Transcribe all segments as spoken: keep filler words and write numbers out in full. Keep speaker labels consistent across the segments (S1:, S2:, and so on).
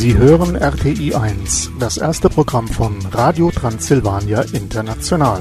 S1: Sie hören R T I eins, das erste Programm von Radio Transsilvania International.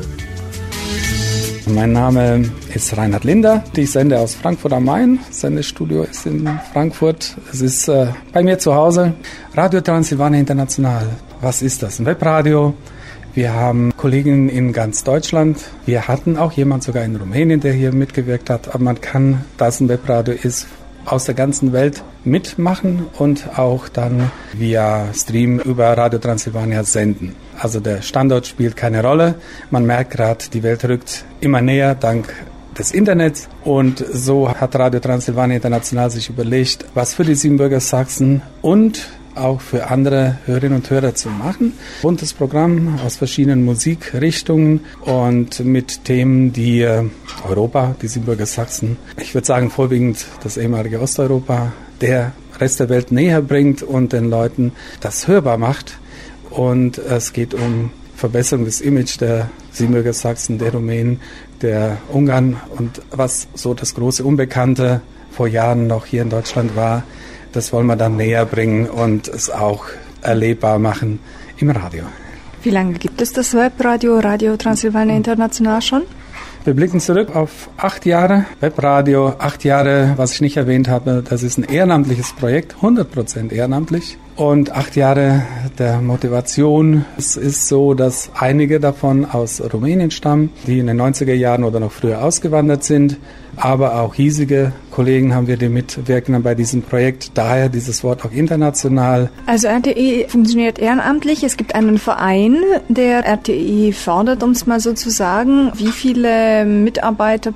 S2: Mein Name ist Reinhard Linder. Ich sende aus Frankfurt am Main. Das Sendestudio ist in Frankfurt. Es ist äh, bei mir zu Hause. Radio Transsilvania International. Was ist das? Ein Webradio. Wir haben Kollegen in ganz Deutschland. Wir hatten auch jemand sogar in Rumänien, der hier mitgewirkt hat. Aber man kann, da es ein Webradio ist, aus der ganzen Welt mitmachen und auch dann via Stream über Radio Transsilvania senden. Also der Standort spielt keine Rolle. Man merkt gerade, die Welt rückt immer näher dank des Internets. Und so hat Radio Transsilvania International sich überlegt, was für die Siebenbürger Sachsen und auch für andere Hörerinnen und Hörer zu machen. Buntes Programm aus verschiedenen Musikrichtungen und mit Themen, die Europa, die Siebenbürger Sachsen, ich würde sagen vorwiegend das ehemalige Osteuropa, der Rest der Welt näher bringt und den Leuten das hörbar macht. Und es geht um Verbesserung des Images der Siebenbürger Sachsen, der Rumänen, der Ungarn und was so das große Unbekannte vor Jahren noch hier in Deutschland war. Das wollen wir dann näher bringen und es auch erlebbar machen im Radio.
S3: Wie lange gibt es das Webradio Radio Transsilvania International schon?
S2: Wir blicken zurück auf acht Jahre Webradio, acht Jahre, was ich nicht erwähnt habe, das ist ein ehrenamtliches Projekt, hundert Prozent ehrenamtlich. Und acht Jahre der Motivation. Es ist so, dass einige davon aus Rumänien stammen, die in den neunziger Jahren oder noch früher ausgewandert sind. Aber auch hiesige Kollegen haben wir, die mitwirken bei diesem Projekt. Daher dieses Wort auch international.
S3: Also R T I funktioniert ehrenamtlich. Es gibt einen Verein, der R T I fördert, um es mal so zu sagen. Wie viele Mitarbeiter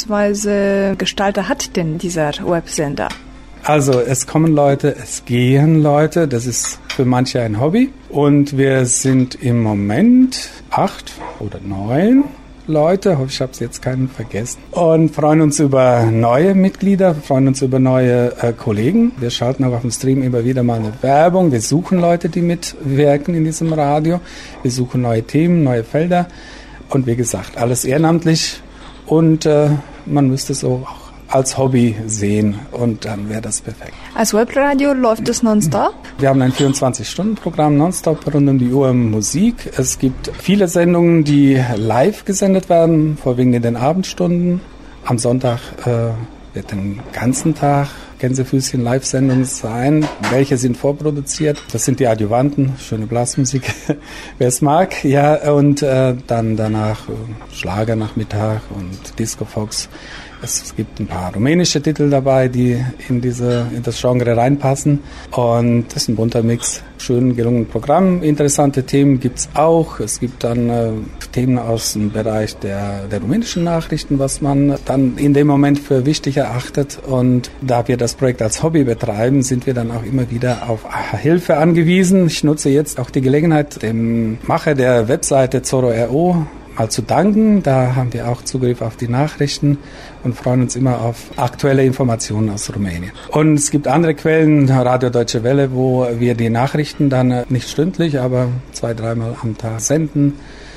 S3: bzw. Gestalter hat denn dieser Websender?
S2: Also es kommen Leute, es gehen Leute, das ist für manche ein Hobby. Und wir sind im Moment acht oder neun Leute, hoffe ich habe es jetzt keinen vergessen. Und freuen uns über neue Mitglieder, freuen uns über neue äh, Kollegen. Wir schalten auch auf dem Stream immer wieder mal eine Werbung. Wir suchen Leute, die mitwirken in diesem Radio. Wir suchen neue Themen, neue Felder. Und wie gesagt, alles ehrenamtlich. Und äh, man müsste es auch als Hobby sehen und dann wäre das perfekt.
S3: Als Webradio läuft es nonstop?
S2: Wir haben ein vierundzwanzig-Stunden-Programm, nonstop rund um die Uhr Musik. Es gibt viele Sendungen, die live gesendet werden, vorwiegend in den Abendstunden. Am Sonntag äh, wird den ganzen Tag Gänsefüßchen Live-Sendungen sein. Welche sind vorproduziert? Das sind die Adjuvanten, schöne Blasmusik, wer es mag. Ja, und äh, dann danach äh, Schlagernachmittag und Disco Fox. Es gibt ein paar rumänische Titel dabei, die in diese in das Genre reinpassen. Und das ist ein bunter Mix. Schön gelungenes Programm. Interessante Themen gibt's auch. Es gibt dann äh, Themen aus dem Bereich der, der rumänischen Nachrichten, was man dann in dem Moment für wichtig erachtet. Und da wir das Projekt als Hobby betreiben, sind wir dann auch immer wieder auf Hilfe angewiesen. Ich nutze jetzt auch die Gelegenheit, dem Macher der Webseite Zoro punkt r o mal zu danken. Da haben wir auch Zugriff auf die Nachrichten und freuen uns immer auf aktuelle Informationen aus Rumänien. Und es gibt andere Quellen, Radio Deutsche Welle, wo wir die Nachrichten dann nicht stündlich, aber zwei, dreimal am Tag senden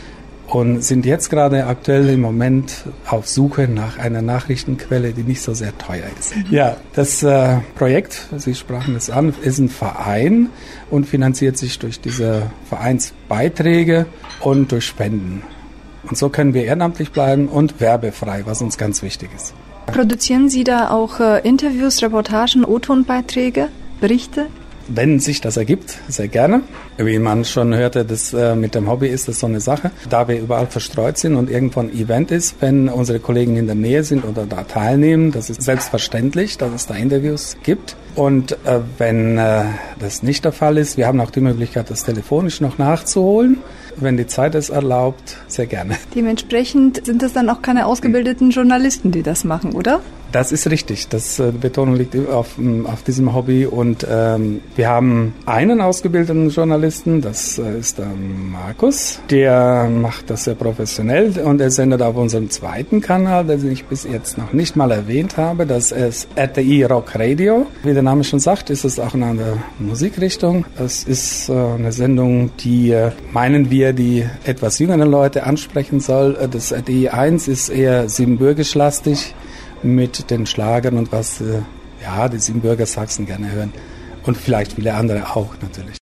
S2: und sind jetzt gerade aktuell im Moment auf Suche nach einer Nachrichtenquelle, die nicht so sehr teuer ist. Ja, das äh, Projekt, Sie sprachen es an, ist ein Verein und finanziert sich durch diese Vereinsbeiträge und durch Spenden. Und so können wir ehrenamtlich bleiben und werbefrei, was uns ganz wichtig ist.
S3: Produzieren Sie da auch äh, Interviews, Reportagen, O-Tonbeiträge, Berichte?
S2: Wenn sich das ergibt, sehr gerne. Wie man schon hörte, das äh, mit dem Hobby ist das so eine Sache. Da wir überall verstreut sind und irgendwo ein Event ist, wenn unsere Kollegen in der Nähe sind oder da teilnehmen, das ist selbstverständlich, dass es da Interviews gibt. Und äh, wenn äh, das nicht der Fall ist, wir haben auch die Möglichkeit, das telefonisch noch nachzuholen. Wenn die Zeit es erlaubt, sehr gerne.
S3: Dementsprechend sind es dann auch keine ausgebildeten Journalisten, die das machen, oder?
S2: Das ist richtig. Das äh, Betonung liegt auf, auf diesem Hobby. Und ähm, wir haben einen ausgebildeten Journalisten, das äh, ist der Markus. Der macht das sehr professionell und er sendet auf unserem zweiten Kanal, den ich bis jetzt noch nicht mal erwähnt habe. Das ist R T I Rock Radio. Wie der Name schon sagt, ist es auch in einer Musikrichtung. Es ist äh, eine Sendung, die äh, meinen wir, die etwas jüngeren Leute ansprechen soll. Das R T I eins ist eher siebenbürgisch-lastig mit den Schlagern und was äh, ja, die Siebenbürger Sachsen gerne hören. und vielleicht viele andere auch natürlich.